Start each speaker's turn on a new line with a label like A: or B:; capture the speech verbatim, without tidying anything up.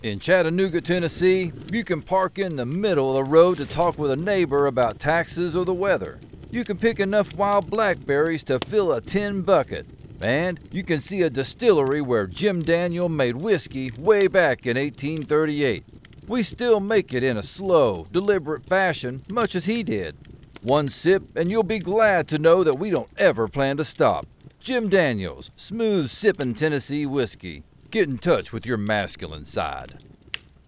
A: In Chattanooga, Tennessee, you can park in the middle of the road to talk with a neighbor about taxes or the weather. You can pick enough wild blackberries to fill a tin bucket. And you can see a distillery where Jim Daniel made whiskey way back in eighteen thirty-eight. We still make it in a slow, deliberate fashion, much as he did. One sip and you'll be glad to know that we don't ever plan to stop. Jim Daniel's, smooth sippin' Tennessee whiskey. Get in touch with your masculine side.